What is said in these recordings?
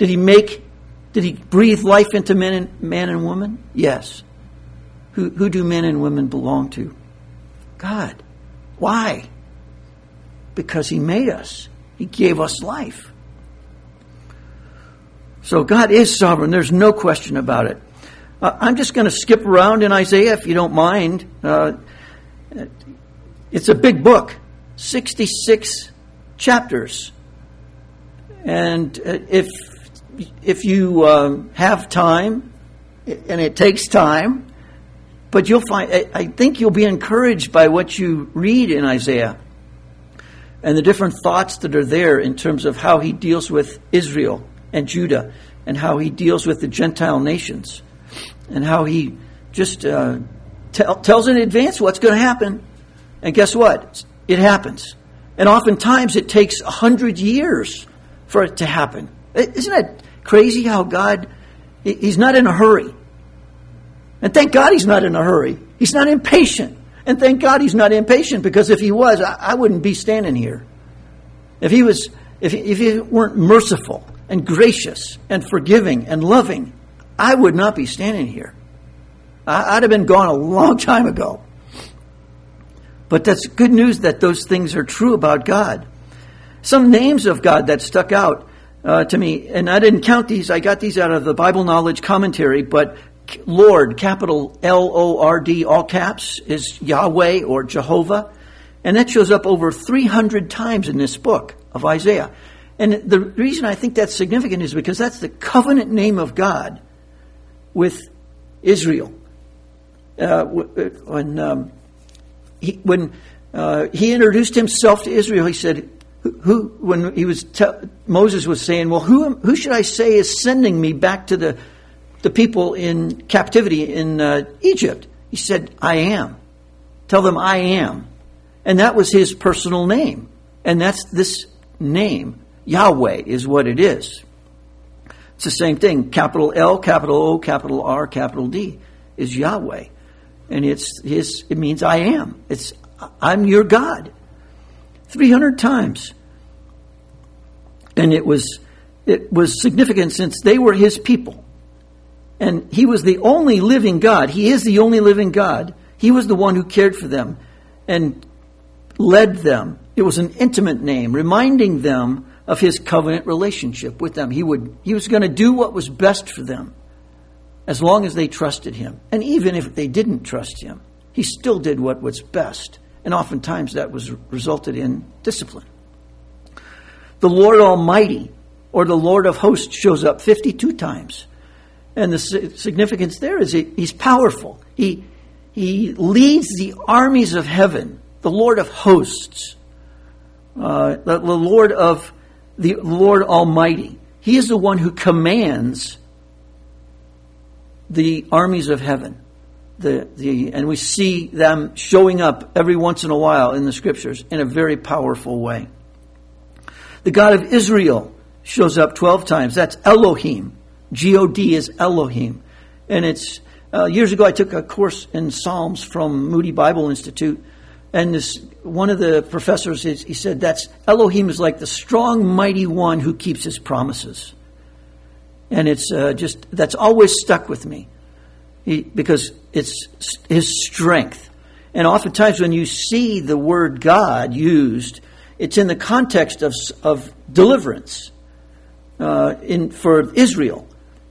Did he breathe life into man and woman? Yes. Who do men and women belong to? God. Why? Because he made us. He gave us life. So God is sovereign. There's no question about it. I'm just going to skip around in Isaiah, if you don't mind. It's a big book, 66 chapters. And if you have time, and it takes time, but you'll find, I think you'll be encouraged by what you read in Isaiah and the different thoughts that are there in terms of how he deals with Israel and Judah and how he deals with the Gentile nations and how he just tells in advance what's going to happen. And guess what? It happens. And oftentimes it takes 100 years for it to happen. Isn't it crazy how God, he's not in a hurry. And thank God he's not in a hurry. He's not impatient. And thank God he's not impatient, because if he was, I wouldn't be standing here. If he weren't merciful and gracious and forgiving and loving, I would not be standing here. I'd have been gone a long time ago. But that's good news that those things are true about God. Some names of God that stuck out to me, and I didn't count these. I got these out of the Bible Knowledge Commentary, but Lord, capital Lord, all caps, is Yahweh or Jehovah. And that shows up over 300 times in this book of Isaiah. And the reason I think that's significant is because that's the covenant name of God with Israel. When he introduced himself to Israel, he said, when Moses was saying, well, who should I say is sending me back to the people in captivity in Egypt? He said, I am. Tell them I am. And that was his personal name. And that's this name. Yahweh is what it is. It's the same thing. Capital L, capital O, capital R, capital D is Yahweh. And it means I am. I'm your God. 300 times. And it was significant since they were his people. And he was the only living God. He is the only living God. He was the one who cared for them and led them. It was an intimate name, reminding them of his covenant relationship with them. He was going to do what was best for them as long as they trusted him. And even if they didn't trust him, he still did what was best. And oftentimes that resulted in discipline. The Lord Almighty, or the Lord of Hosts, shows up 52 times. And the significance there is he's powerful. He leads the armies of heaven, the Lord of Hosts, the Lord Almighty. He is the one who commands the armies of heaven. And we see them showing up every once in a while in the scriptures in a very powerful way. The God of Israel shows up 12 times. That's Elohim. G-O-D is Elohim. And it's years ago I took a course in Psalms from Moody Bible Institute. And one of the professors, he said, that's Elohim is like the strong, mighty one who keeps his promises. And it's that's always stuck with me. Because it's his strength. And oftentimes when you see the word God used, it's in the context of deliverance for Israel.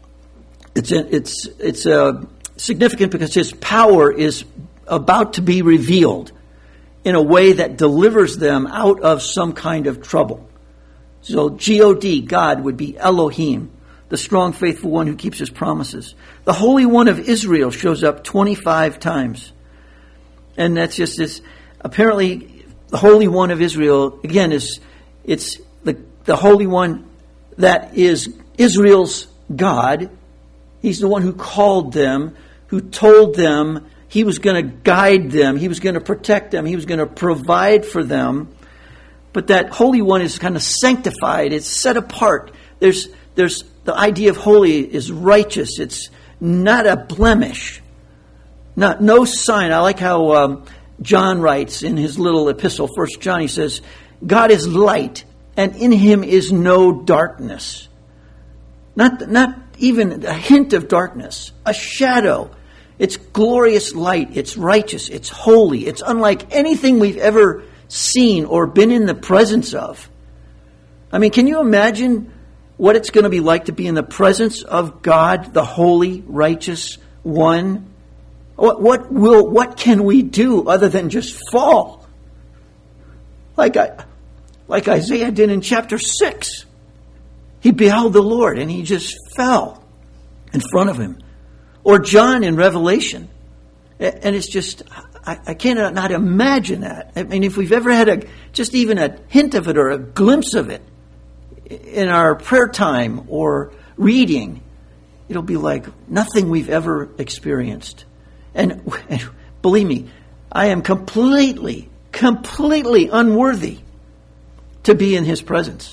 It's significant because his power is about to be revealed in a way that delivers them out of some kind of trouble. So G-O-D, God, would be Elohim, the strong, faithful one who keeps his promises. The Holy One of Israel shows up 25 times. And that's just this. Apparently, the Holy One of Israel, again, it's the Holy One that is Israel's God. He's the one who called them, who told them he was going to guide them, he was going to protect them, he was going to provide for them. But that Holy One is kind of sanctified. It's set apart. There's the idea of holy is righteous. It's not a blemish. No sign. I like how John writes in his little epistle, 1 John, he says, God is light, and in him is no darkness. Not even a hint of darkness, a shadow. It's glorious light. It's righteous. It's holy. It's unlike anything we've ever seen or been in the presence of. I mean, can you imagine what it's going to be like to be in the presence of God, the holy, righteous one? What can we do other than just fall? Like Isaiah did in chapter 6. He beheld the Lord and he just fell in front of him. Or John in Revelation. And it's just, I cannot not imagine that. I mean, if we've ever had just even a hint of it or a glimpse of it in our prayer time or reading, it'll be like nothing we've ever experienced. And believe me, I am completely unworthy to be in his presence.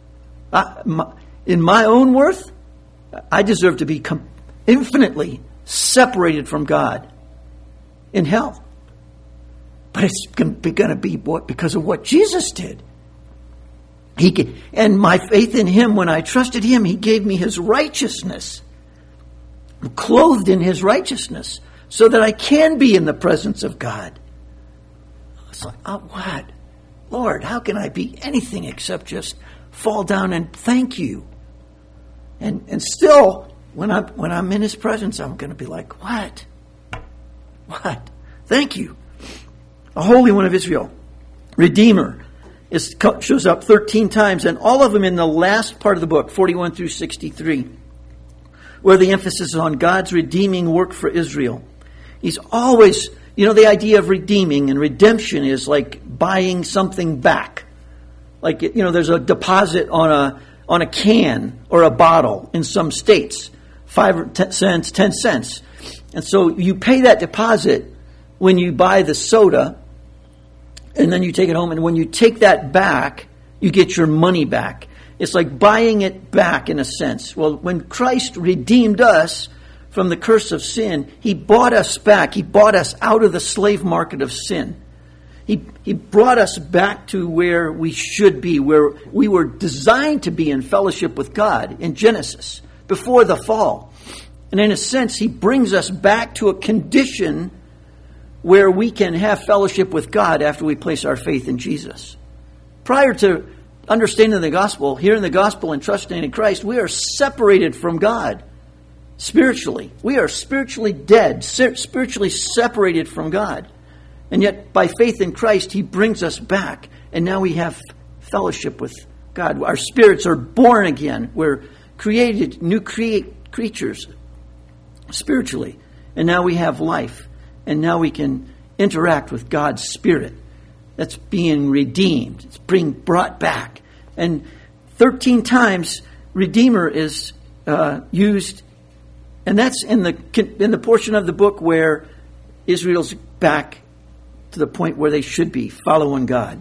In my own worth, I deserve to be infinitely separated from God in hell. But it's going to be because of what Jesus did. And my faith in him, when I trusted him, he gave me his righteousness. I'm clothed in his righteousness so that I can be in the presence of God. It's like, oh, what? Lord, how can I be anything except just fall down and thank you? And still, when I'm in his presence, I'm going to be like, what? What? Thank you. A Holy One of Israel. Redeemer. Shows up 13 times, and all of them in the last part of the book, 41 through 63, where the emphasis is on God's redeeming work for Israel. He's always, the idea of redeeming and redemption is like buying something back. Like, there's a deposit on a can or a bottle in some states, 5 cents, 10 cents. And so you pay that deposit when you buy the soda, and then you take it home, and when you take that back, you get your money back. It's like buying it back in a sense. Well, when Christ redeemed us from the curse of sin, he bought us back. He bought us out of the slave market of sin. He brought us back to where we should be, where we were designed to be in fellowship with God in Genesis, before the fall. And in a sense, he brings us back to a condition where we can have fellowship with God after we place our faith in Jesus. Prior to understanding the gospel, hearing the gospel and trusting in Christ, we are separated from God spiritually. We are spiritually dead, spiritually separated from God. And yet, by faith in Christ, he brings us back. And now we have fellowship with God. Our spirits are born again. We're created, new creatures spiritually. And now we have life. And now we can interact with God's Spirit. That's being redeemed. It's being brought back. And 13 times Redeemer is used. And that's in the portion of the book where Israel's back to the point where they should be, following God.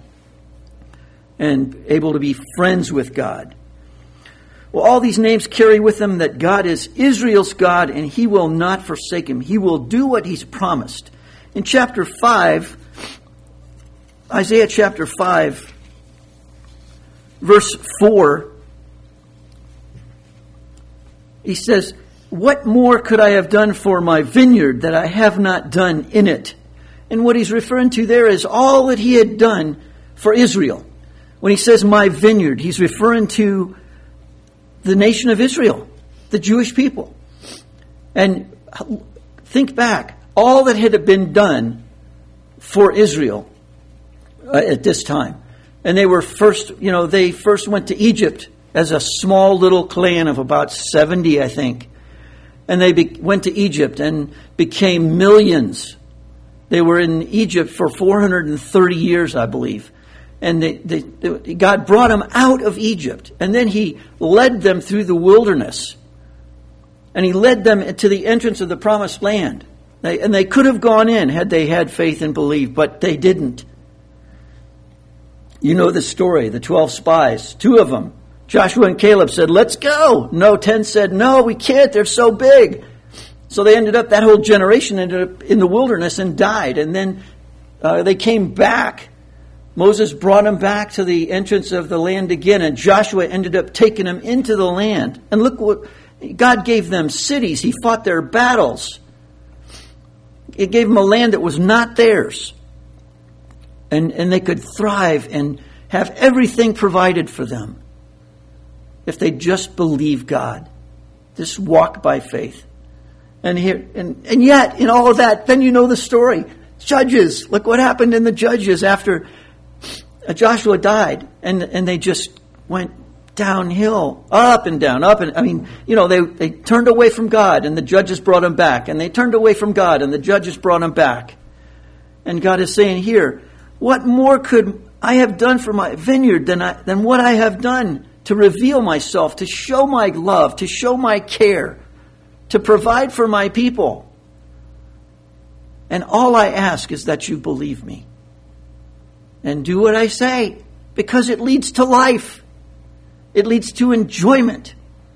And able to be friends with God. Well, all these names carry with them that God is Israel's God, and he will not forsake him. He will do what he's promised. In chapter 5, Isaiah chapter 5, verse 4, he says, "What more could I have done for my vineyard that I have not done in it?" And what he's referring to there is all that he had done for Israel. When he says my vineyard, he's referring to the nation of Israel, the Jewish people. And think back, all that had been done for Israel at this time. And they were they first went to Egypt as a small little clan of about 70, I think. And they went to Egypt and became millions. They were in Egypt for 430 years, I believe. And God brought them out of Egypt. And then he led them through the wilderness. And he led them to the entrance of the promised land. And they could have gone in had they had faith and believed, but they didn't. You know the story, the 12 spies. 2 of them, Joshua and Caleb, said, "Let's go." No, 10 said, "No, we can't. They're so big." So that whole generation ended up in the wilderness and died. And then they came back Moses brought them back to the entrance of the land again, and Joshua ended up taking them into the land. And look what God gave them: cities. He fought their battles. He gave them a land that was not theirs. And they could thrive and have everything provided for them if they just believe God. Just walk by faith. And yet, in all of that, then you know the story. Judges. Look what happened in the Judges after Joshua died. And they just went downhill, up and down, up and, they turned away from God, and the judges brought them back. And they turned away from God, and the judges brought them back. And God is saying here, what more could I have done for my vineyard than what I have done to reveal myself, to show my love, to show my care, to provide for my people? And all I ask is that you believe me and do what I say, because it leads to life. It leads to enjoyment.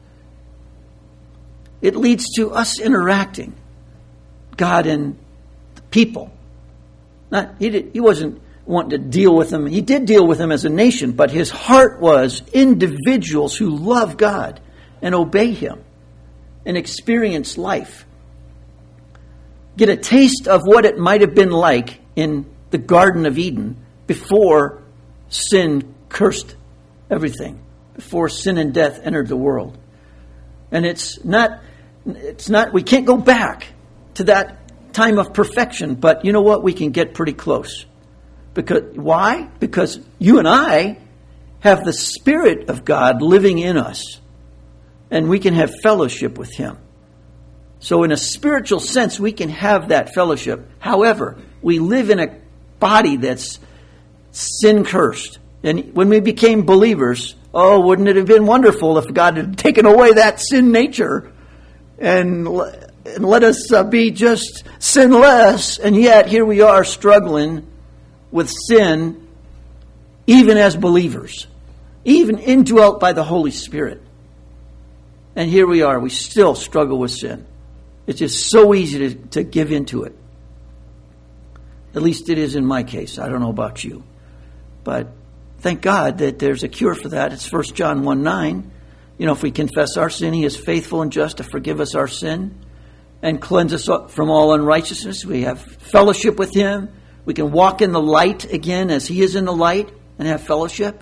It leads to us interacting, God and the people. He wasn't wanting to deal with them. He did deal with them as a nation, but his heart was individuals who love God and obey him and experience life. Get a taste of what it might have been like in the Garden of Eden before sin cursed everything, before sin and death entered the world. And it's not, we can't go back to that time of perfection, but you know what? We can get pretty close. Why? Because you and I have the Spirit of God living in us, and we can have fellowship with him. So in a spiritual sense, we can have that fellowship. However, we live in a body that's sin-cursed. And when we became believers, wouldn't it have been wonderful if God had taken away that sin nature and let us be just sinless? And yet, here we are struggling with sin, even as believers, even indwelt by the Holy Spirit. And here we are, we still struggle with sin. It's just so easy to give into it. At least it is in my case. I don't know about you. But thank God that there's a cure for that. It's 1 John 1:9. If we confess our sin, he is faithful and just to forgive us our sin and cleanse us from all unrighteousness. We have fellowship with him. We can walk in the light again as he is in the light and have fellowship.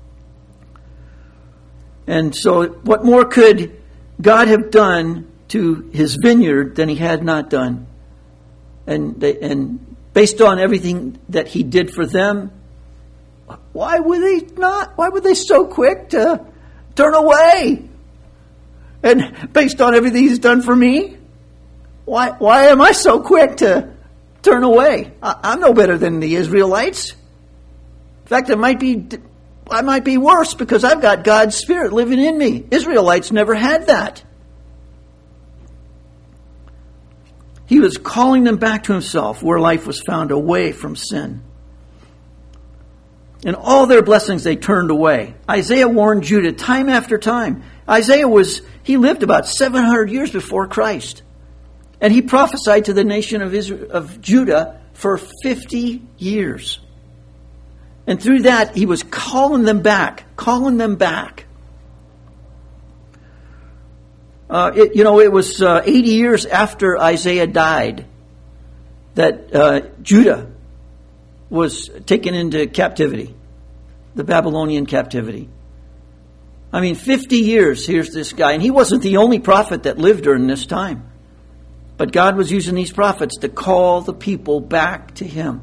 And so what more could God have done to his vineyard than he had not done? And based on everything that he did for them, why were they so quick to turn away? And based on everything he's done for me, why am I so quick to turn away? I'm no better than the Israelites. In fact, I might be worse because I've got God's Spirit living in me. Israelites never had that. He was calling them back to himself where life was found, away from sin. And all their blessings they turned away. Isaiah warned Judah time after time. He lived about 700 years before Christ. And he prophesied to the nation of Judah for 50 years. And through that, he was calling them back. It was 80 years after Isaiah died that Judah was taken into captivity, the Babylonian captivity. 50 years, here's this guy. And he wasn't the only prophet that lived during this time. But God was using these prophets to call the people back to him.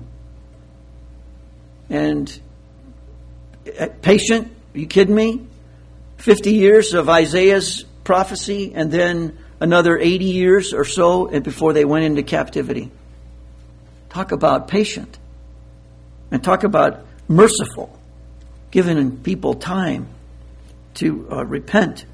And patient, are you kidding me? 50 years of Isaiah's prophecy and then another 80 years or so before they went into captivity. Talk about patient. And talk about merciful. Giving people time to repent.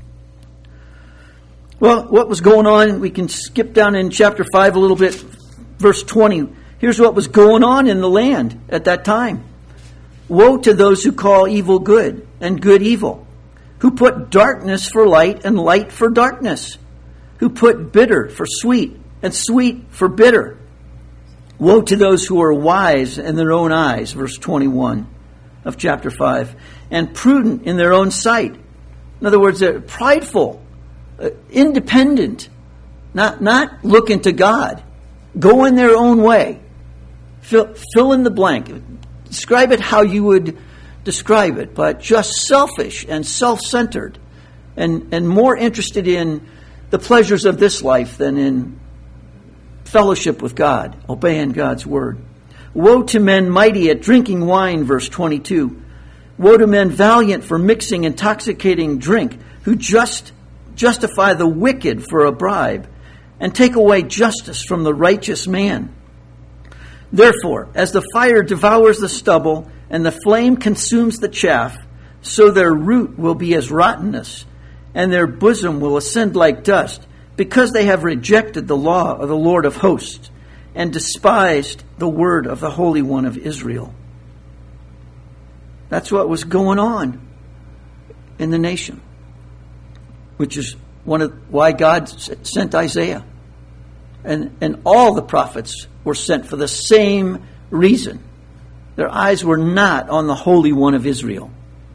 Well, what was going on? We can skip down in chapter 5 a little bit. Verse 20. Here's what was going on in the land at that time. Woe to those who call evil good and good evil, who put darkness for light and light for darkness, who put bitter for sweet and sweet for bitter. Woe to those who are wise in their own eyes, verse 21 of chapter 5, and prudent in their own sight. In other words, they're prideful, independent, not looking to God, go in their own way. Fill in the blank. Describe it how you would describe it, but just selfish and self-centered and more interested in the pleasures of this life than in fellowship with God, obeying God's word. Woe to men mighty at drinking wine, verse 22. Woe to men valiant for mixing intoxicating drink, who justify the wicked for a bribe, and take away justice from the righteous man. Therefore, as the fire devours the stubble, and the flame consumes the chaff, so their root will be as rottenness, and their bosom will ascend like dust, because they have rejected the law of the Lord of hosts, and despised the word of the Holy One of Israel. That's what was going on in the nation, which is why God sent Isaiah. And all the prophets were sent for the same reason. Their eyes were not on the Holy One of Israel.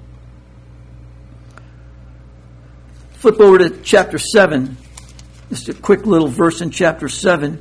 Flip over to chapter 7. Just a quick little verse in chapter 7.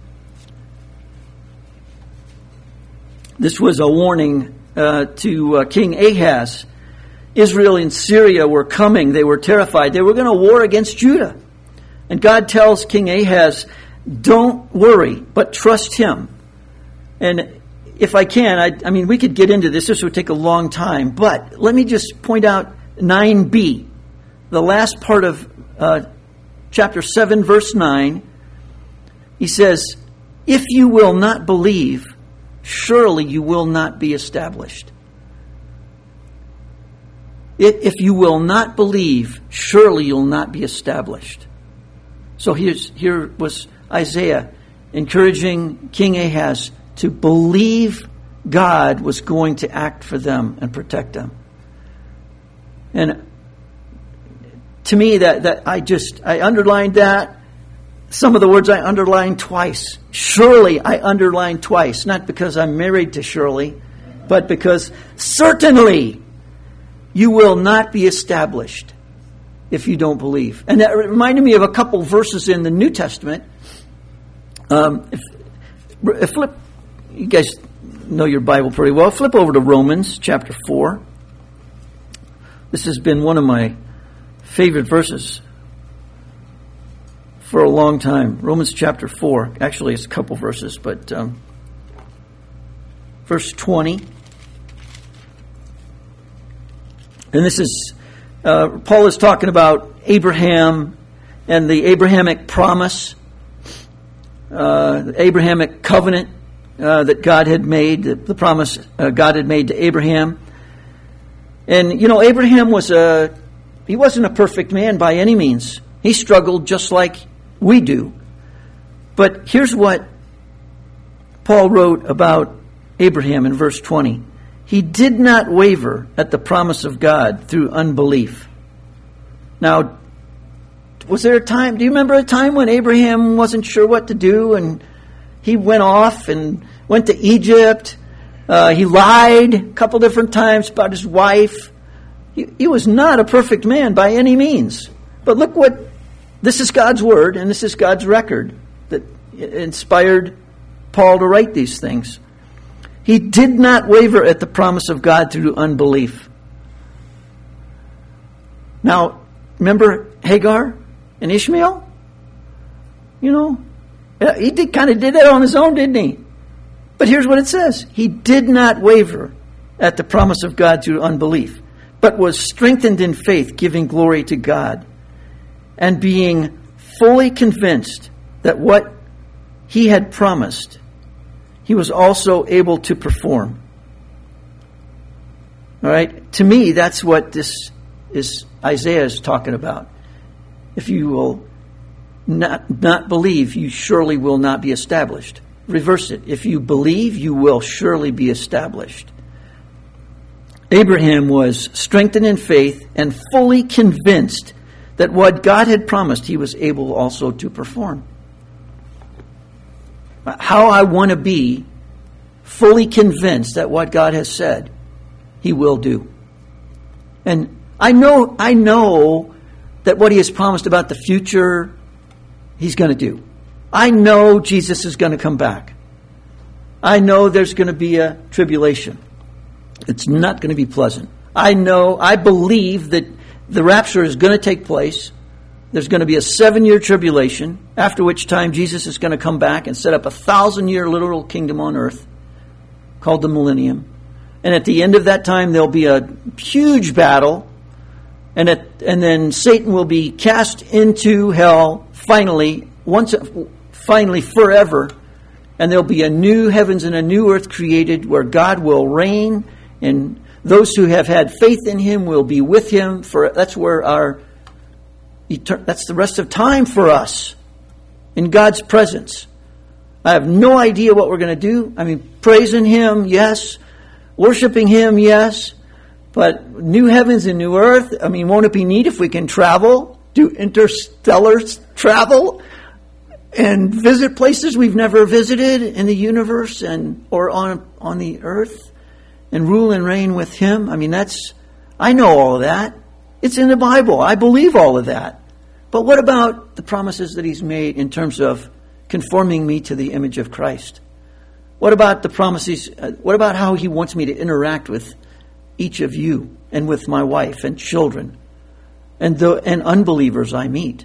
This was a warning to King Ahaz. Israel and Syria were coming. They were terrified. They were going to war against Judah. And God tells King Ahaz, don't worry, but trust him. And if I can, I mean, we could get into this. This would take a long time. But let me just point out 9b, the last part of chapter 7, verse 9. He says, if you will not believe, surely you will not be established. If you will not believe, surely you'll not be established. So here was Isaiah encouraging King Ahaz to believe God was going to act for them and protect them. And to me, that I underlined that. Some of the words I underlined twice. Surely I underlined twice, not because I'm married to Shirley, but because certainly you will not be established if you don't believe. And that reminded me of a couple verses in the New Testament. Flip, you guys know your Bible pretty well. Flip over to Romans chapter 4. This has been one of my favorite verses for a long time. Romans chapter 4. Actually, it's a couple verses, but verse 20. And this is, Paul is talking about Abraham and the Abrahamic promise, the Abrahamic covenant that God had made, the promise God had made to Abraham. And, you know, Abraham he wasn't a perfect man by any means. He struggled just like we do. But here's what Paul wrote about Abraham in verse 20. He did not waver at the promise of God through unbelief. Now, was there a time, do you remember a time when Abraham wasn't sure what to do and he went off and went to Egypt? He lied a couple different times about his wife. He was not a perfect man by any means. But look this is God's word and this is God's record that inspired Paul to write these things. He did not waver at the promise of God through unbelief. Now, remember Hagar and Ishmael? You know, he kind of did that on his own, didn't he? But here's what it says. He did not waver at the promise of God through unbelief, but was strengthened in faith, giving glory to God, and being fully convinced that what he had promised, he was also able to perform. All right? To me, that's what this is. Isaiah is talking about. If you will not believe, you surely will not be established. Reverse it. If you believe, you will surely be established. Abraham was strengthened in faith and fully convinced that what God had promised, he was able also to perform. how I want to be fully convinced that what God has said, He will do. And I know that what He has promised about the future, He's going to do. I know Jesus is going to come back. I know there's going to be a tribulation. It's not going to be pleasant. I believe that the rapture is going to take place. There's going to be a 7-year tribulation, after which time Jesus is going to come back and set up a 1,000-year literal kingdom on earth called the millennium. And at the end of that time, there'll be a huge battle. And then Satan will be cast into hell finally forever. And there'll be a new heavens and a new earth created where God will reign, and those who have had faith in Him will be with Him. That's the rest of time for us in God's presence. I have no idea what we're going to do. I mean, praising Him, yes. Worshiping Him, yes. But new heavens and new earth, I mean, won't it be neat if we can travel, do interstellar travel, and visit places we've never visited in the universe or on the earth, and rule and reign with Him? I mean, I know all of that. It's in the Bible. I believe all of that. But what about the promises that He's made in terms of conforming me to the image of Christ? What about the promises? What about how He wants me to interact with each of you and with my wife and children and unbelievers I meet?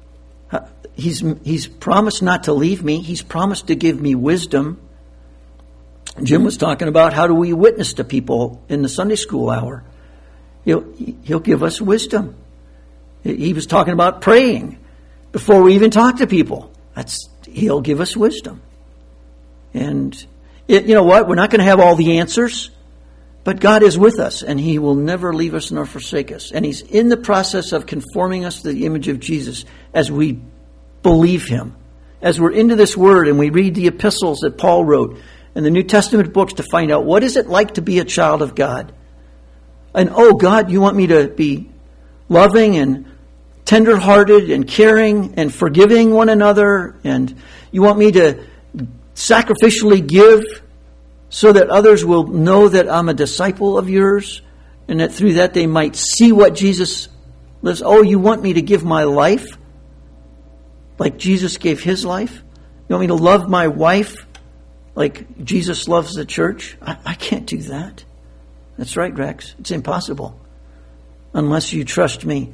He's promised not to leave me. He's promised to give me wisdom. Jim was talking about how do we witness to people in the Sunday school hour. He'll give us wisdom. He was talking about praying before we even talk to people. He'll give us wisdom. And you know what? We're not going to have all the answers, but God is with us, and He will never leave us nor forsake us. And He's in the process of conforming us to the image of Jesus as we believe Him. As we're into this Word and we read the epistles that Paul wrote and the New Testament books to find out what is it like to be a child of God. And God, you want me to be loving and tender-hearted and caring and forgiving one another, and you want me to sacrificially give so that others will know that I'm a disciple of yours, and that through that they might see what Jesus lives. Oh, you want me to give my life like Jesus gave His life? You want me to love my wife like Jesus loves the church? I can't do that. That's right, Rex. It's impossible unless you trust me.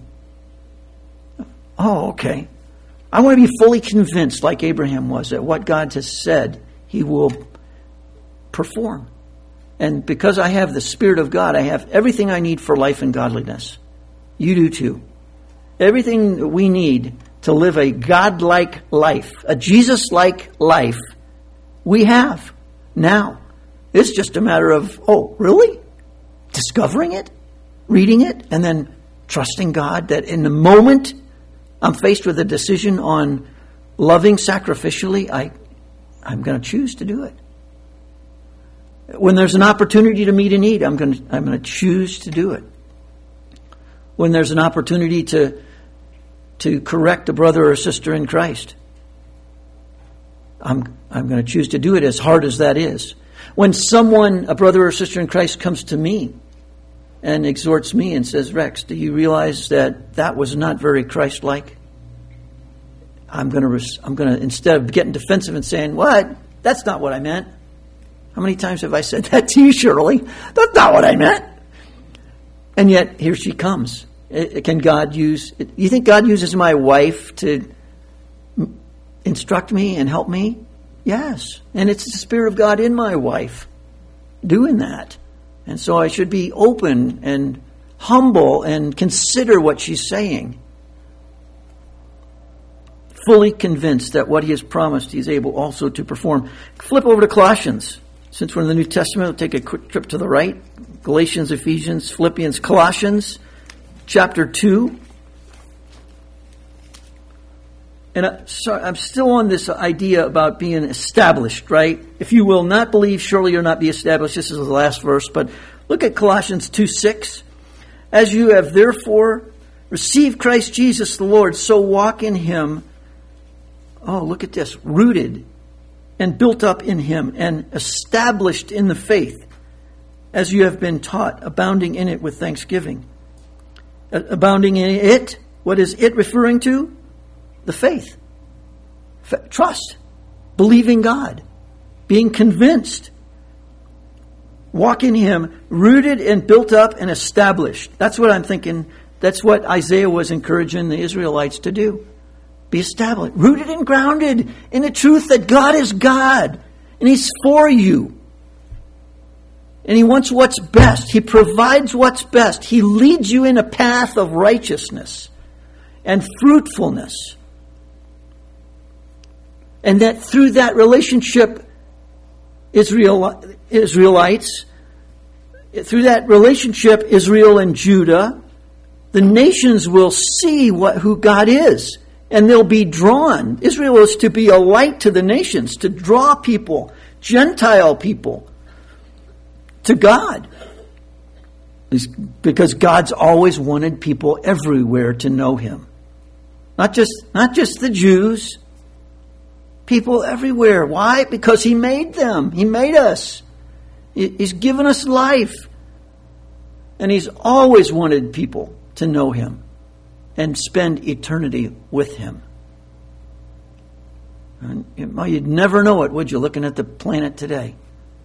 Oh, okay. I want to be fully convinced, like Abraham was, that what God has said He will perform. And because I have the Spirit of God, I have everything I need for life and godliness. You do too. Everything that we need to live a God-like life, a Jesus-like life, we have now. It's just a matter of, really? Discovering it, reading it, and then trusting God that in the moment I'm faced with a decision on loving sacrificially, I'm going to choose to do it. When there's an opportunity to meet a need, I'm going to choose to do it. When there's an opportunity to correct a brother or sister in Christ, I'm going to choose to do it, as hard as that is. When a brother or sister in Christ, comes to me and exhorts me and says, Rex, do you realize that was not very Christ-like? I'm going to, instead of getting defensive and saying, what? That's not what I meant. How many times have I said that to you, Shirley? That's not what I meant. And yet, here she comes. Can God use, you think God uses my wife to instruct me and help me? Yes. And it's the Spirit of God in my wife doing that. And so I should be open and humble and consider what she's saying. Fully convinced that what He has promised He's able also to perform. Flip over to Colossians. Since we're in the New Testament, we'll take a quick trip to the right. Galatians, Ephesians, Philippians, Colossians, chapter 2. And I'm still on this idea about being established, right? If you will not believe, surely you'll not be established. This is the last verse, but look at Colossians 2:6. As you have therefore received Christ Jesus the Lord, so walk in Him. Oh, look at this. Rooted and built up in him and established in the faith, as you have been taught, abounding in it with thanksgiving. Abounding in it, what is it referring to? The faith. Trust. Believing God. Being convinced. Walk in him, rooted and built up and established. That's what I'm thinking. That's what Isaiah was encouraging the Israelites to do. Be established. Rooted and grounded in the truth that God is God. And he's for you. And he wants what's best. He provides what's best. He leads you in a path of righteousness and fruitfulness. And that through that relationship, Israelites, through that relationship, Israel and Judah, the nations will see who God is. And they'll be drawn. Israel is to be a light to the nations, to draw people, Gentile people, to God. Because God's always wanted people everywhere to know him. Not just the Jews. People everywhere. Why? Because he made them. He made us. He's given us life. And he's always wanted people to know him and spend eternity with him. And you'd never know it, would you, looking at the planet today?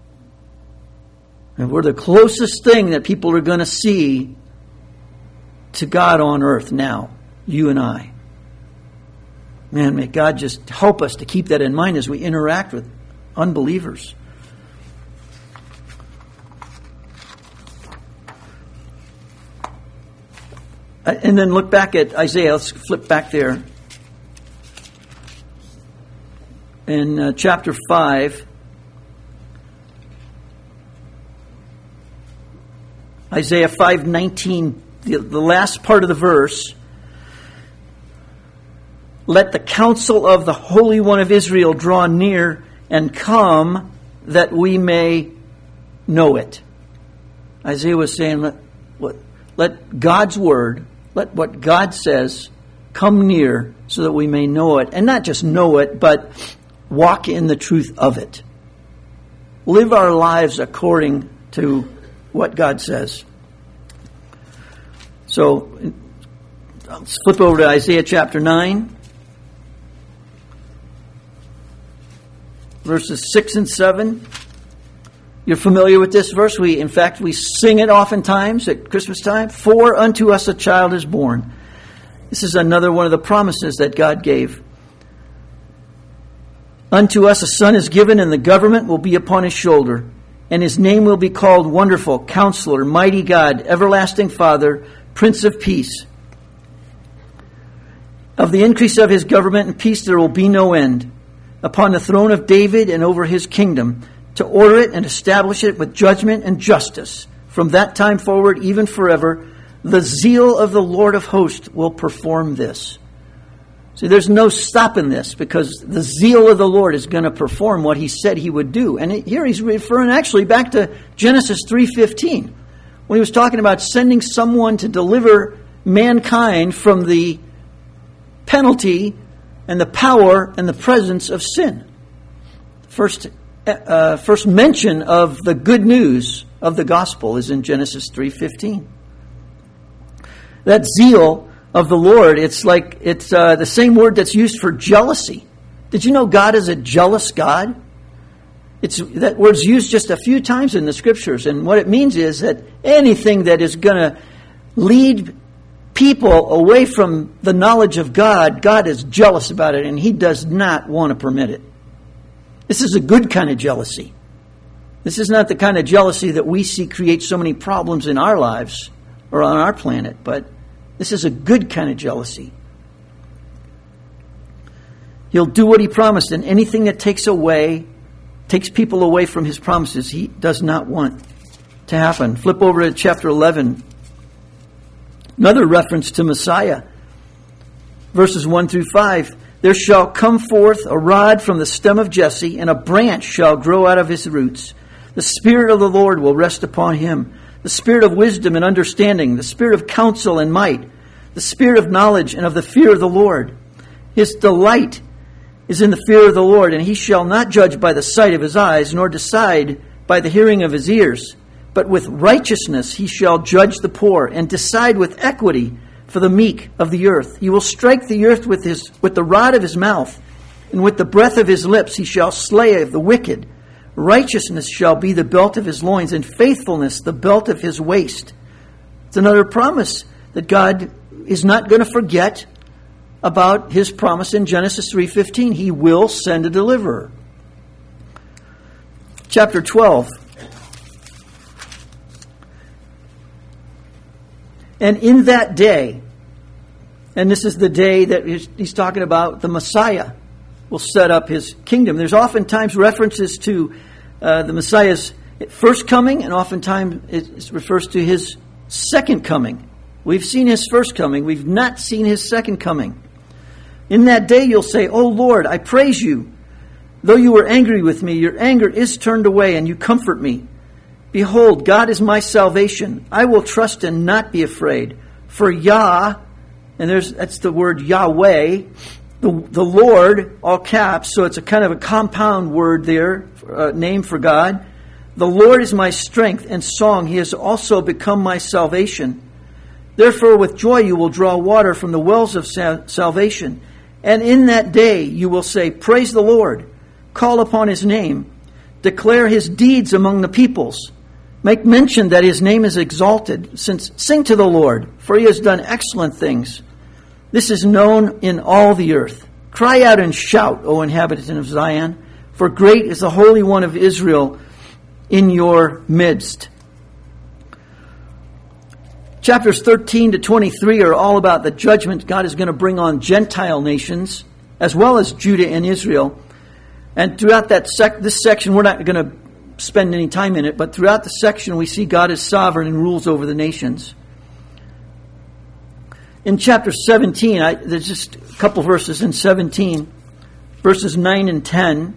And we're the closest thing that people are going to see to God on earth now, you and I. Man, may God just help us to keep that in mind as we interact with unbelievers. And then look back at Isaiah. Let's flip back there. In chapter 5, Isaiah 5:19, the last part of the verse. Let the counsel of the Holy One of Israel draw near and come that we may know it. Isaiah was saying, let God's word, let what God says come near so that we may know it. And not just know it, but walk in the truth of it. Live our lives according to what God says. So, let's flip over to Isaiah chapter 9. Verses 6 and 7. You're familiar with this verse. We sing it oftentimes at Christmas time. For unto us a child is born. This is another one of the promises that God gave. Unto us a son is given, and the government will be upon his shoulder. And his name will be called Wonderful, Counselor, Mighty God, Everlasting Father, Prince of Peace. Of the increase of his government and peace there will be no end. Upon the throne of David and over his kingdom, to order it and establish it with judgment and justice. From that time forward, even forever, the zeal of the Lord of hosts will perform this. See, there's no stopping this, because the zeal of the Lord is going to perform what he said he would do. And here he's referring actually back to Genesis 3:15, when he was talking about sending someone to deliver mankind from the penalty and the power and the presence of sin. First mention of the good news of the gospel is in Genesis 3:15. That zeal of the Lord, it's the same word that's used for jealousy. Did you know God is a jealous God? That word's used just a few times in the scriptures, and what it means is that anything that is going to lead people away from the knowledge of God, God is jealous about it, and he does not want to permit it. This is a good kind of jealousy. This is not the kind of jealousy that we see create so many problems in our lives or on our planet, but this is a good kind of jealousy. He'll do what he promised, and anything that takes people away from his promises, he does not want to happen. Flip over to chapter 11. Another reference to Messiah. Verses 1 through 5. There shall come forth a rod from the stem of Jesse, and a branch shall grow out of his roots. The Spirit of the Lord will rest upon him. The Spirit of wisdom and understanding, the Spirit of counsel and might, the Spirit of knowledge and of the fear of the Lord. His delight is in the fear of the Lord, and he shall not judge by the sight of his eyes, nor decide by the hearing of his ears. But with righteousness he shall judge the poor, and decide with equity for the meek of the earth. He will strike the earth with the rod of his mouth, and with the breath of his lips he shall slay the wicked. Righteousness shall be the belt of his loins, and faithfulness the belt of his waist. It's another promise that God is not going to forget about his promise in Genesis 3:15. He will send a deliverer. Chapter 12. And in that day, and this is the day that he's talking about, the Messiah will set up his kingdom. There's oftentimes references to the Messiah's first coming, and oftentimes it refers to his second coming. We've seen his first coming. We've not seen his second coming. In that day you'll say, O Lord, I praise you. Though you were angry with me, your anger is turned away, and you comfort me. Behold, God is my salvation. I will trust and not be afraid. For Yah, and that's the word Yahweh, the Lord, all caps, so it's a kind of a compound word there, name for God. The Lord is my strength and song. He has also become my salvation. Therefore, with joy you will draw water from the wells of salvation. And in that day you will say, Praise the Lord. Call upon his name. Declare his deeds among the peoples. Make mention that his name is exalted. Sing to the Lord, for he has done excellent things. This is known in all the earth. Cry out and shout, O inhabitant of Zion, for great is the Holy One of Israel in your midst. Chapters 13 to 23 are all about the judgment God is going to bring on Gentile nations, as well as Judah and Israel. And throughout this section, we're not going to spend any time in it, but throughout the section we see God is sovereign and rules over the nations. In chapter 17, there's just a couple verses in 17, verses 9 and 10.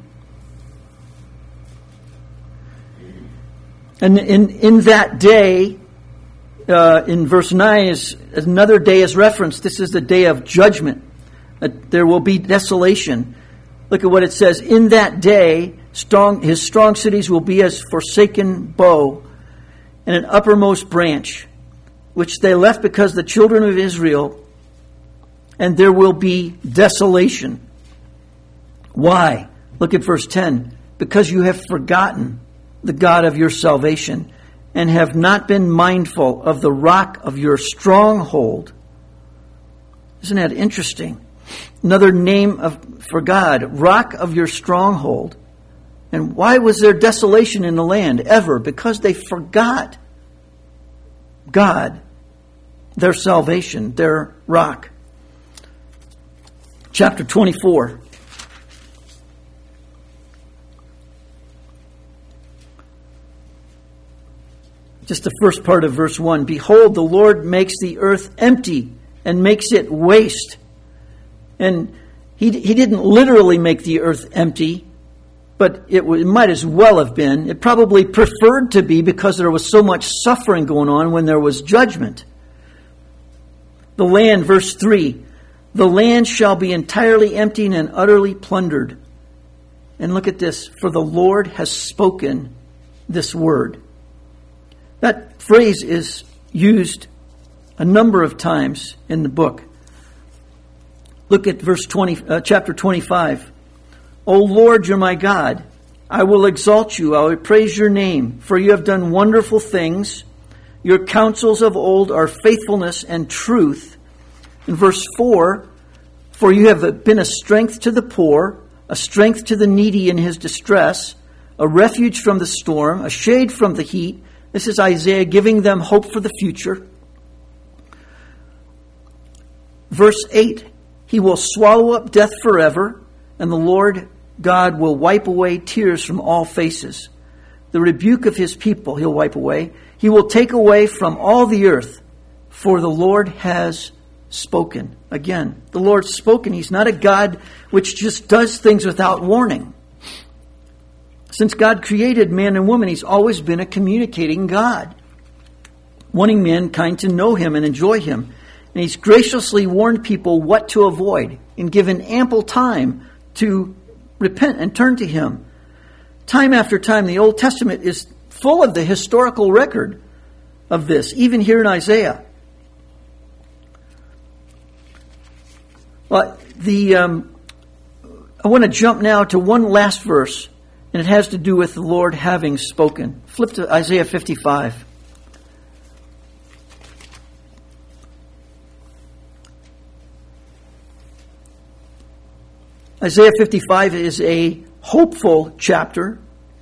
And in that day, in verse 9, is another day is referenced. This is the day of judgment. There will be desolation. Look at what it says. In that day, his strong cities will be as forsaken bow and an uppermost branch, which they left because the children of Israel, and there will be desolation. Why? Look at verse 10. Because you have forgotten the God of your salvation, and have not been mindful of the rock of your stronghold. Isn't that interesting? Another name for God, rock of your stronghold. And why was there desolation in the land ever? Because they forgot God, their salvation, their rock. Chapter 24. Just the first part of verse 1. Behold, the Lord makes the earth empty and makes it waste. And he didn't literally make the earth empty, but it might as well have been. It probably preferred to be because there was so much suffering going on when there was judgment. The land, verse 3. The land shall be entirely empty and utterly plundered. And look at this. For the Lord has spoken this word. That phrase is used a number of times in the book. Look at chapter 25. O Lord, you're my God. I will exalt you. I will praise your name, for you have done wonderful things. Your counsels of old are faithfulness and truth. In verse 4, for you have been a strength to the poor, a strength to the needy in his distress, a refuge from the storm, a shade from the heat. This is Isaiah giving them hope for the future. Verse 8, he will swallow up death forever, and the Lord God will wipe away tears from all faces. The rebuke of his people he'll wipe away. He will take away from all the earth, for the Lord has spoken. Again, the Lord's spoken. He's not a God which just does things without warning. Since God created man and woman, he's always been a communicating God, wanting mankind to know him and enjoy him. And he's graciously warned people what to avoid and given ample time to repent and turn to Him. Time after time, the Old Testament is full of the historical record of this, even here in Isaiah. Well, I want to jump now to one last verse, and it has to do with the Lord having spoken. Flip to Isaiah 55. Isaiah 55 is a hopeful chapter.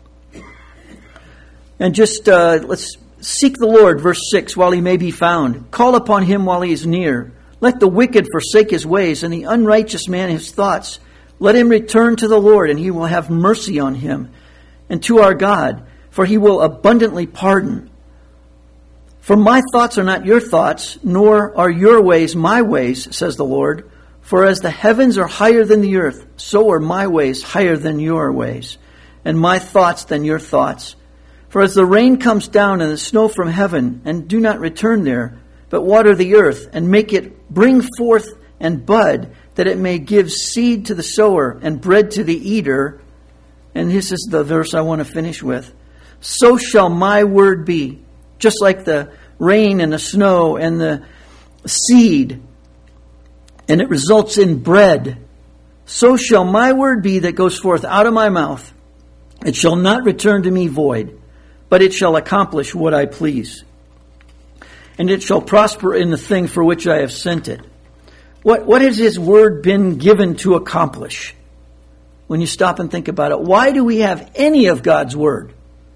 And just let's seek the Lord, verse 6, while He may be found. Call upon Him while He is near. Let the wicked forsake his ways, and the unrighteous man his thoughts. Let him return to the Lord, and He will have mercy on him, and to our God, for He will abundantly pardon. For my thoughts are not your thoughts, nor are your ways my ways, says the Lord. For as the heavens are higher than the earth, so are my ways higher than your ways, and my thoughts than your thoughts. For as the rain comes down and the snow from heaven, and do not return there, but water the earth, and make it bring forth and bud, that it may give seed to the sower and bread to the eater. And this is the verse I want to finish with. So shall my word be, just like the rain and the snow and the seed, and it results in bread. So shall my word be that goes forth out of my mouth. It shall not return to me void, but it shall accomplish what I please. And it shall prosper in the thing for which I have sent it. What has His word been given to accomplish? When you stop and think about it, why do we have any of God's word?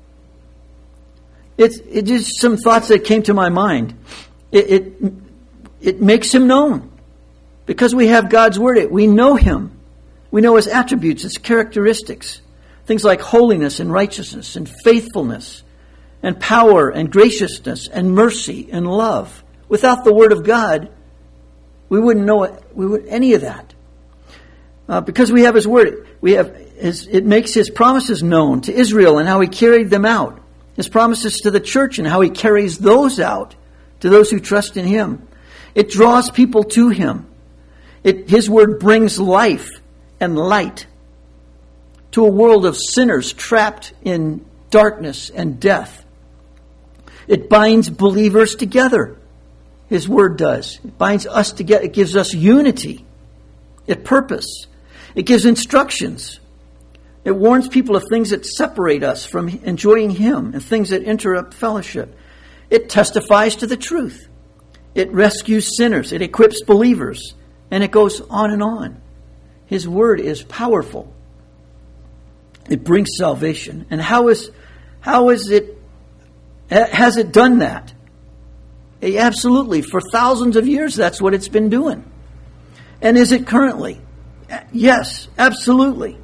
It's just some thoughts that came to my mind. It makes Him known. Because we have God's word, we know Him. We know His attributes, His characteristics. Things like holiness and righteousness and faithfulness and power and graciousness and mercy and love. Without the word of God, we wouldn't know any of that. Because we have His word, it makes His promises known to Israel and how He carried them out. His promises to the church and how He carries those out to those who trust in Him. It draws people to Him. His word brings life and light to a world of sinners trapped in darkness and death. It binds believers together. His word does. It binds us together. It gives us unity. It purpose. It gives instructions. It warns people of things that separate us from enjoying Him and things that interrupt fellowship. It testifies to the truth. It rescues sinners. It equips believers. And it goes on and on. His word is powerful. It brings salvation. And has it done that? Absolutely. For thousands of years, that's what it's been doing. And is it currently? Yes, absolutely.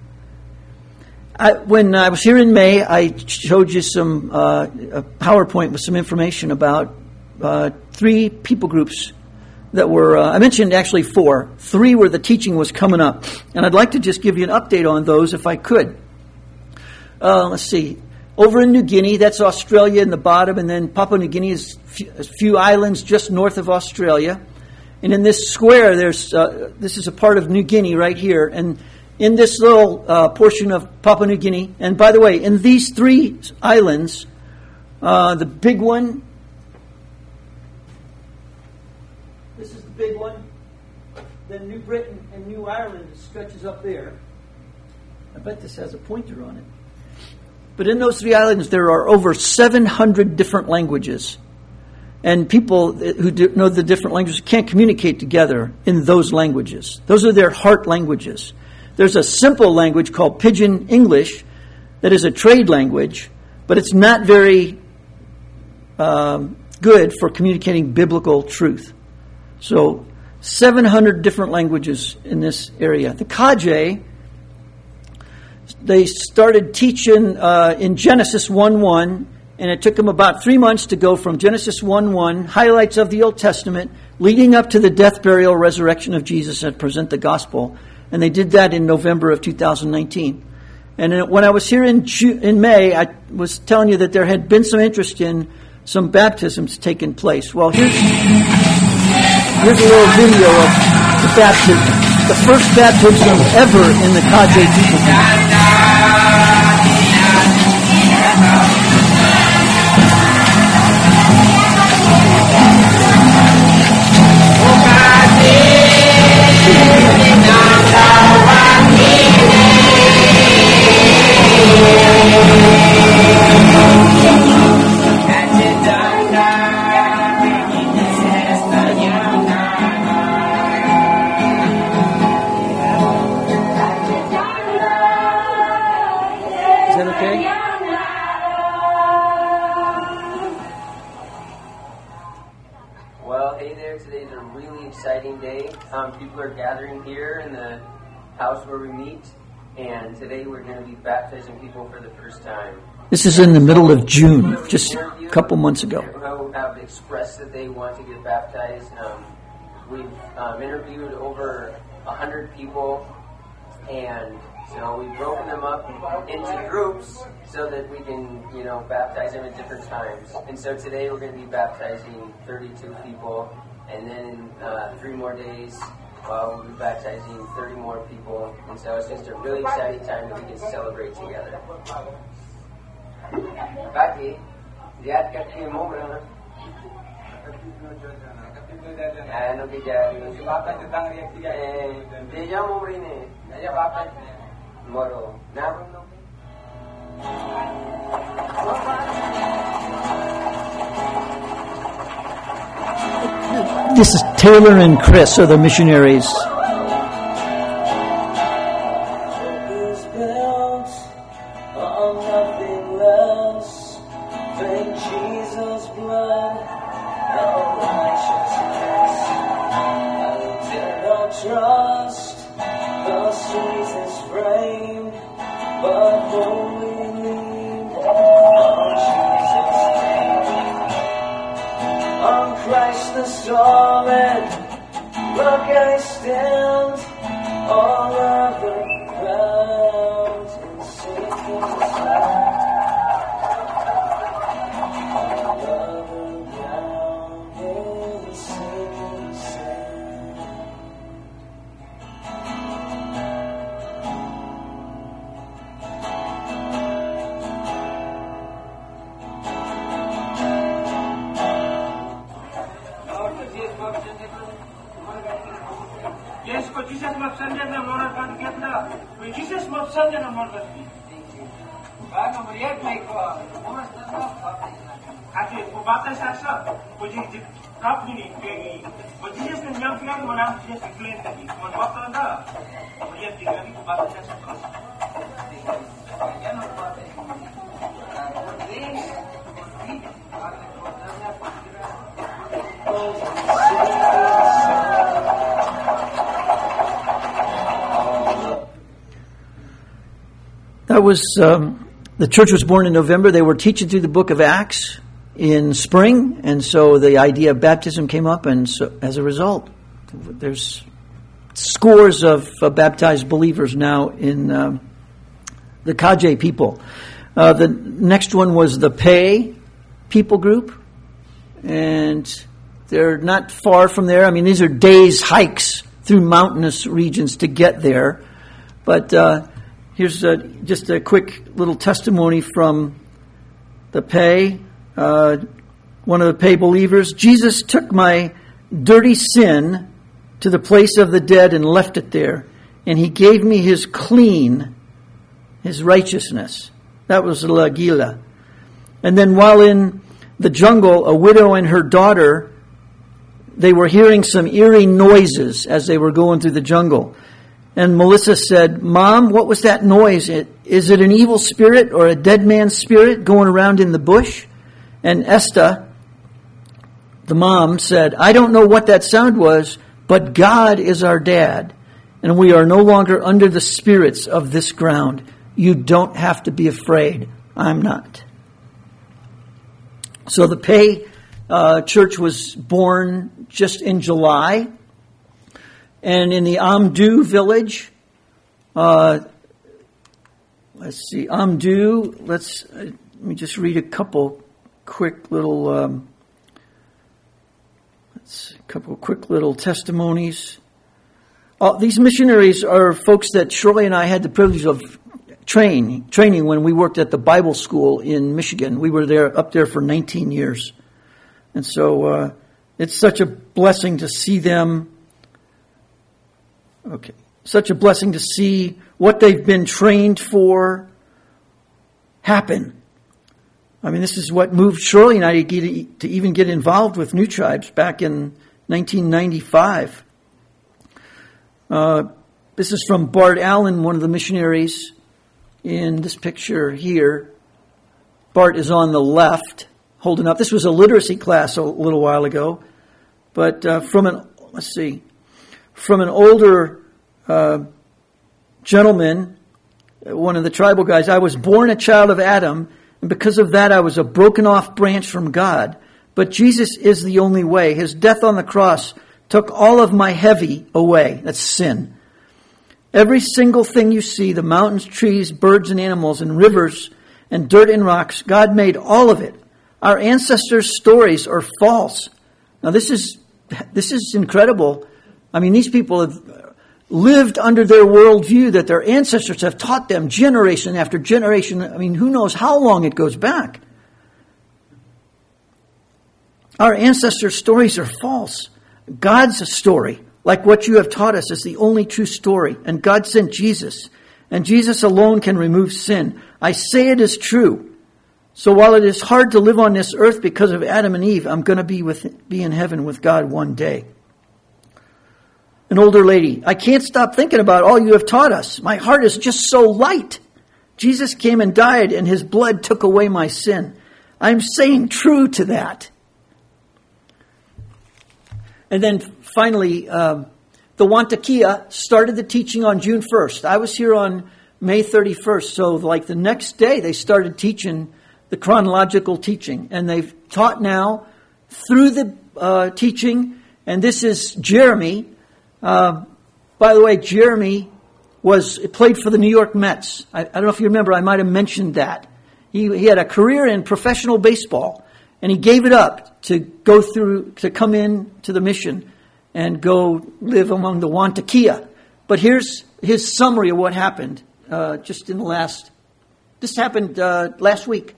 When I was here in May, I showed you some a PowerPoint with some information about 3 people groups that were, I mentioned actually 4. 3 where the teaching was coming up. And I'd like to just give you an update on those if I could. Let's see. Over in New Guinea, that's Australia in the bottom, and then Papua New Guinea is a few islands just north of Australia. And in this square, this is a part of New Guinea right here. And in this little portion of Papua New Guinea, and by the way, in these 3 islands, the big one, this is the big one, then New Britain and New Ireland stretches up there. I bet this has a pointer on it. But in those 3 islands, there are over 700 different languages. And people who know the different languages can't communicate together in those languages. Those are their heart languages. There's a simple language called Pidgin English that is a trade language, but it's not very good for communicating biblical truth. So 700 different languages in this area. The Kaje, they started teaching in Genesis 1:1, and it took them about 3 months to go from Genesis 1:1, highlights of the Old Testament, leading up to the death, burial, resurrection of Jesus, and present the gospel. And they did that in November of 2019. And when I was here in May, I was telling you that there had been some interest in some baptisms taking place. Well, here's a little video of the baptism. the first baptism ever in the Kajay people group. Is that okay? Well, hey there. Today's a really exciting day. People are gathering here in the house where we meet, and today we're going to be baptizing people for the first time. This is in the middle of June, just a couple months ago. Who have expressed that they want to get baptized. We've interviewed over 100 people, and so we've broken them up into groups so that we can, baptize them at different times. And so today we're going to be baptizing 32 people, and then in 3 more days we'll be baptizing 30 more people. And so it's just a really exciting time that we can celebrate together. Bakit? Lihat kaki mo berapa? Ano kita? Bapak tentang reaksi dia mau beri ni. Dia bapak moro. Namun This is Taylor and Chris, are the missionaries. That was, the church was born in November. They were teaching through the book of Acts in spring, and so the idea of baptism came up, and so as a result, there's scores of baptized believers now in the Kajay people. The next one was the Pei people group, and they're not far from there. I mean, these are days hikes through mountainous regions to get there, but here's just a quick little testimony from the Pei, one of the Pei believers. Jesus took my dirty sin to the place of the dead and left it there, and he gave me his clean, his righteousness. That was Lagila. And then while in the jungle, a widow and her daughter, they were hearing some eerie noises as they were going through the jungle. And Melissa said, "Mom, what was that noise? Is it an evil spirit or a dead man's spirit going around in the bush?" And Esther, the mom, said, "I don't know what that sound was, but God is our dad, and we are no longer under the spirits of this ground. You don't have to be afraid. I'm not." So the Pei church was born just in July. And in the Amdu village, let's see, Amdu, let me just read a couple quick little testimonies. These missionaries are folks that Shirley and I had the privilege of training when we worked at the Bible school in Michigan. We were up there for 19 years. And so it's such a blessing to see them. Okay. Such a blessing to see what they've been trained for happen. I mean, this is what moved Shirley and I to even get involved with New Tribes back in 1995. This is from Bart Allen, one of the missionaries in this picture here. Bart is on the left, holding up. This was a literacy class a little while ago, but from an older gentleman, one of the tribal guys. I was born a child of Adam, and because of that I was a broken off branch from God. But Jesus is the only way. His death on the cross took all of my heavy away. That's sin. Every single thing you see, the mountains, trees, birds and animals, and rivers, and dirt and rocks, God made all of it. Our ancestors' stories are false. Now this is incredible. I mean, these people have lived under their worldview that their ancestors have taught them generation after generation. I mean, who knows how long it goes back. Our ancestors' stories are false. God's story, like what you have taught us, is the only true story. And God sent Jesus. And Jesus alone can remove sin. I say it is true. So while it is hard to live on this earth because of Adam and Eve, I'm going to be in heaven with God one day. An older lady, I can't stop thinking about all you have taught us. My heart is just so light. Jesus came and died, and his blood took away my sin. I'm saying true to that. And then finally, the Wantakia started the teaching on June 1st. I was here on May 31st. So like the next day, they started teaching the chronological teaching. And they've taught now through the teaching. And this is Jeremy. By the way, Jeremy played for the New York Mets. I don't know if you remember, I might have mentioned that. He had a career in professional baseball, and he gave it up to come in to the mission and go live among the Wantakia. But here's his summary of what happened this happened last week.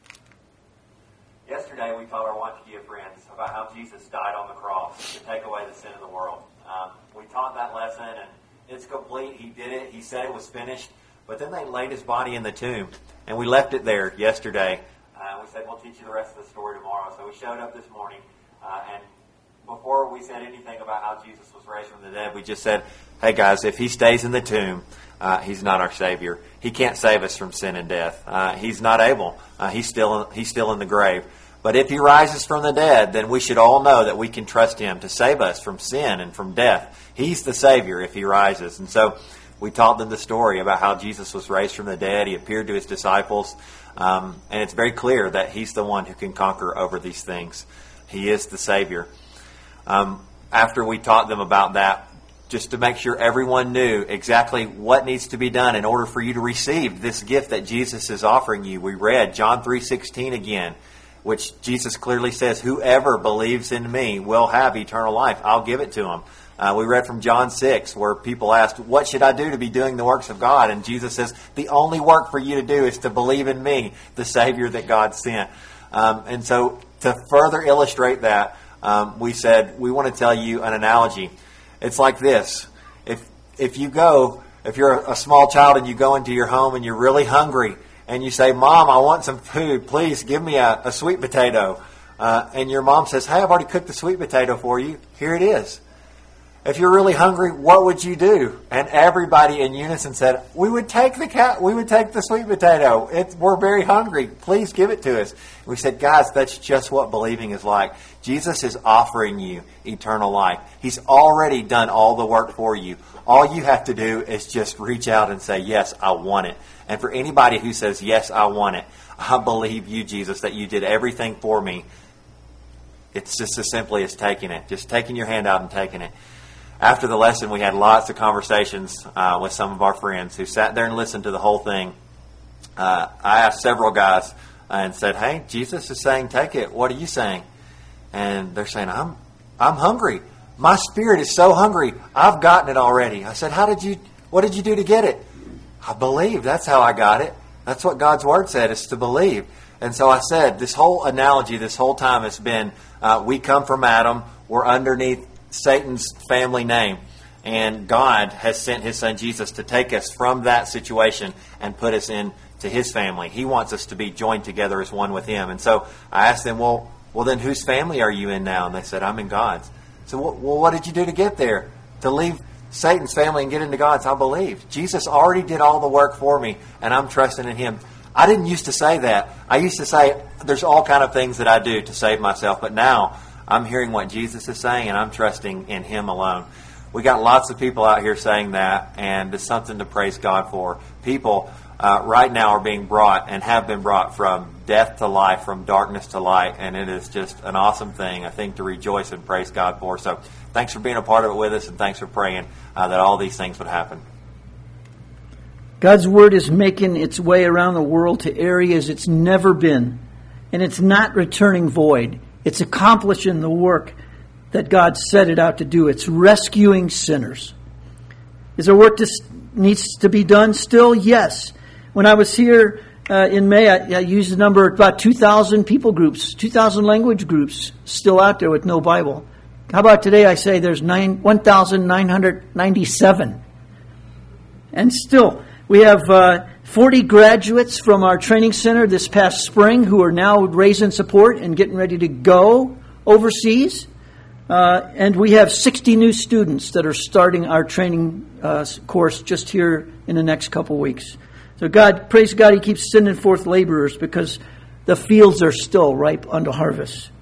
Yesterday we told our Wantakia friends about how Jesus died on the cross to take away the sin of the world. We taught that lesson, and it's complete. He did it. He said it was finished. But then they laid his body in the tomb, and we left it there yesterday. We said, we'll teach you the rest of the story tomorrow. So we showed up this morning, and before we said anything about how Jesus was raised from the dead, we just said, hey guys, if he stays in the tomb, he's not our Savior. He can't save us from sin and death. He's not able. He's still in the grave. But if he rises from the dead, then we should all know that we can trust him to save us from sin and from death. He's the Savior if he rises. And so we taught them the story about how Jesus was raised from the dead. He appeared to his disciples. And it's very clear that he's the one who can conquer over these things. He is the Savior. After we taught them about that, just to make sure everyone knew exactly what needs to be done in order for you to receive this gift that Jesus is offering you, we read John 3:16 again, which Jesus clearly says, whoever believes in me will have eternal life. I'll give it to him. We read from John 6, where people asked, what should I do to be doing the works of God? And Jesus says, the only work for you to do is to believe in me, the Savior that God sent. And so to further illustrate that, we said, we want to tell you an analogy. It's like this. If you're a small child and you go into your home and you're really hungry, and you say, Mom, I want some food. Please give me a sweet potato. And your mom says, hey, I've already cooked the sweet potato for you. Here it is. If you're really hungry, what would you do? And everybody in unison said, we would take the sweet potato. We're very hungry. Please give it to us. And we said, guys, that's just what believing is like. Jesus is offering you eternal life. He's already done all the work for you. All you have to do is just reach out and say, yes, I want it. And for anybody who says, yes, I want it, I believe you, Jesus, that you did everything for me. It's just as simply as taking it. Just taking your hand out and taking it. After the lesson, we had lots of conversations with some of our friends who sat there and listened to the whole thing. I asked several guys and said, hey, Jesus is saying take it. What are you saying? And they're saying, I'm hungry. my spirit is so hungry. I've gotten it already. I said, what did you do to get it? I believed. That's how I got it. That's what God's Word said, is to believe. And so I said, this whole analogy this whole time has been, we come from Adam. We're underneath Satan's family name. And God has sent His Son Jesus to take us from that situation and put us into His family. He wants us to be joined together as one with Him. And so I asked them, well, then whose family are you in now? And they said, I'm in God's. So, well, what did you do to get there? To leave Satan's family and get into God's? I believed. Jesus already did all the work for me, and I'm trusting in Him. I didn't used to say that. I used to say there's all kind of things that I do to save myself, but now I'm hearing what Jesus is saying, and I'm trusting in Him alone. We got lots of people out here saying that, and it's something to praise God for. People right now are being brought and have been brought from death to life, from darkness to light, and it is just an awesome thing, I think, to rejoice and praise God for. So thanks for being a part of it with us, and thanks for praying that all these things would happen. God's Word is making its way around the world to areas it's never been, and it's not returning void. It's accomplishing the work that God set it out to do. It's rescuing sinners. Is there work that needs to be done still? Yes. When I was here in May, I used the number about 2,000 people groups, 2,000 language groups still out there with no Bible. How about today? I say there's 1,997. And still, we have 40 graduates from our training center this past spring who are now raising support and getting ready to go overseas. And we have 60 new students that are starting our training course just here in the next couple weeks. So praise God, He keeps sending forth laborers because the fields are still ripe unto harvest.